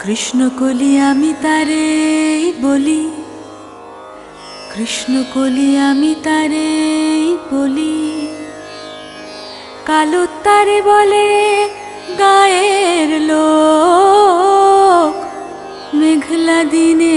কৃষ্ণকলি আমি তারে বলি, কৃষ্ণকলি আমি তারে বলি। কালো তারে বলে গায়ের লোক, মেঘলা দিনে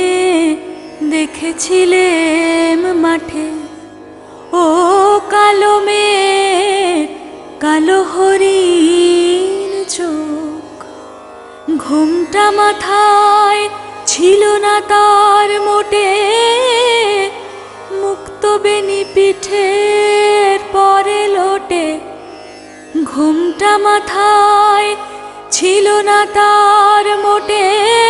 দেখেছিলেম মাঠে। ও কালো মেঘ, কালো হরিণ চোখ, ঘোমটা মাথায় ছিল না তার মোটে, মুক্ত বেনি পিঠের পরে লোটে। ঘোমটা মাথায় ছিল না তার মোটে,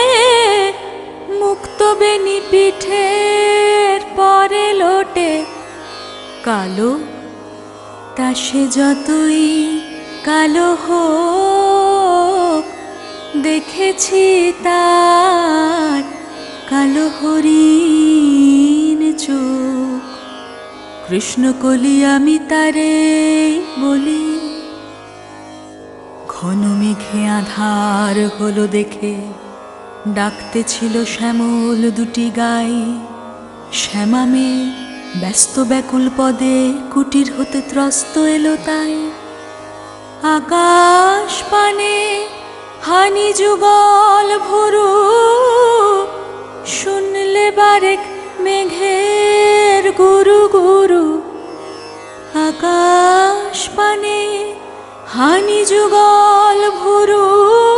মুক্ত বেনি পিঠের পরে লোটে। কালো তা সে যতই কালো হোক, দেখেছি তার কালো হরিণ চোখ। কৃষ্ণকলি আমি তারে বলি। ঘন মেঘে আধার হলো দেখে, ডাকতে ছিল শ্যামল দুটি গাই। শ্যামা মেয়ে ব্যস্ত ব্যাকুল পদে কুটির হতে ত্রস্ত এলো তাই। আকাশ পানে হানি যুগল ভরু, শুনলে বারেক মেঘের গুরু গুরু। আকাশ পানে হানি যুগল ভরু,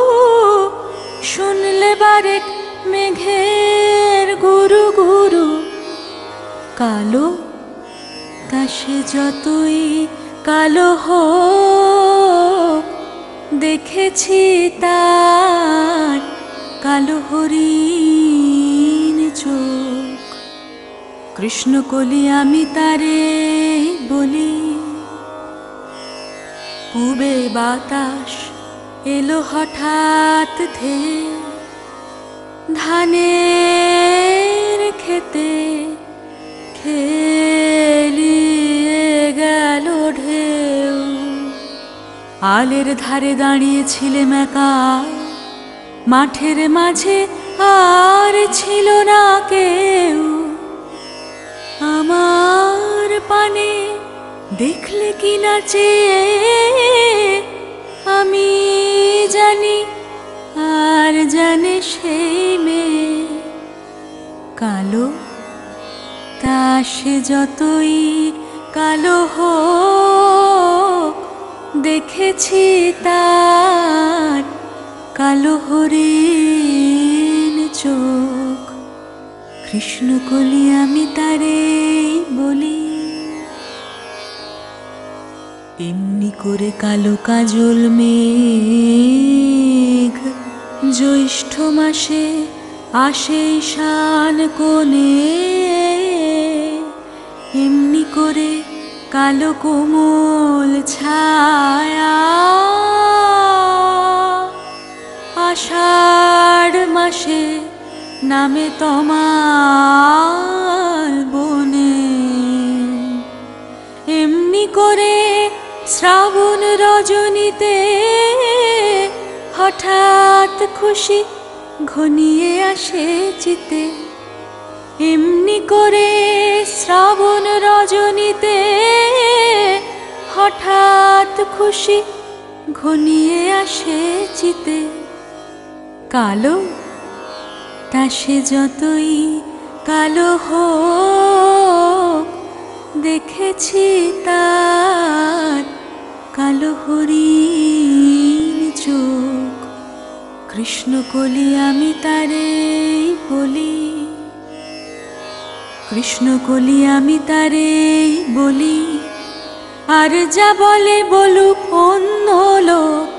শুনলে বারেক মেঘের গুরু গুরু। কালো তা সে যতই কালো হোক, দেখেছি তার কালো হরিণ চোখ। কৃষ্ণকলি আমি তারে বলি। পূবে বাতাস এলো হঠাৎ ধেয়ে, ধানের খেতে খেলিয়ে গেল ঢেউ। আলের ধারে দাঁড়িয়েছিলেম একা, মাঠের মাঝে আর ছিল না কেউ। আমার পানে দেখলে কি নাচে আমি জানি, আর জানে সেই মেয়ে। কালো তা সে যতই কালো হোক, দেখেছি তার কালো হরিণ চোখ। কৃষ্ণকলি আমি তারে বলি। এমনি করে কালো কাজল মেঘ জ্যৈষ্ঠ মাসে আসে ঈশান কোণে। এমনি করে কালো কোমল ছায়া আষাঢ় মাসে নামে তমাল বনে। এমনি করে শ্রাবণ রজনীতে হঠাৎ খুশি ঘনিয়ে আসে চিতে। এমনি করে শ্রাবণ রজনীতে হঠাৎ খুশি ঘনিয়ে আসে চিতে। কালো তা সে যতই কালো হোক, দেখেছি তার কালো হরিণ চোখ। কৃষ্ণকলি আমি তারে বলি। কৃষ্ণকলি আমি তারে বলি। আর যা বলে বলুক অন্য লোক,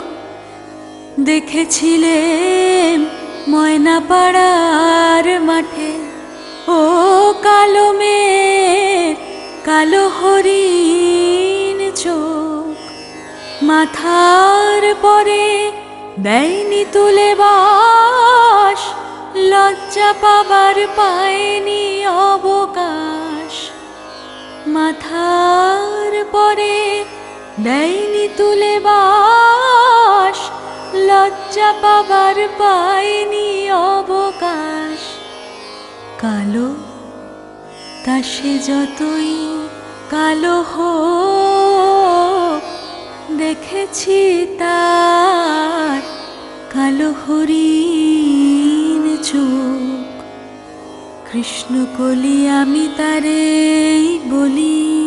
দেখেছিলেম ময়নাপাড়ার মাঠে। ও কালো মেঘ, কালো হরিণ চোখ, মাথার পরে দেয়নি তুলে বাস, লজ্জা পাবার পায়নি অবকাশ। মাথার পরে দেয়নি তুলে বাস, লজ্জা পাবার পায়নি অবকাশ। কালো তা সে যতই কালো হোক, দেখেছি তার কালো হরিণ চোখ। কৃষ্ণকলি আমি তারে বলি,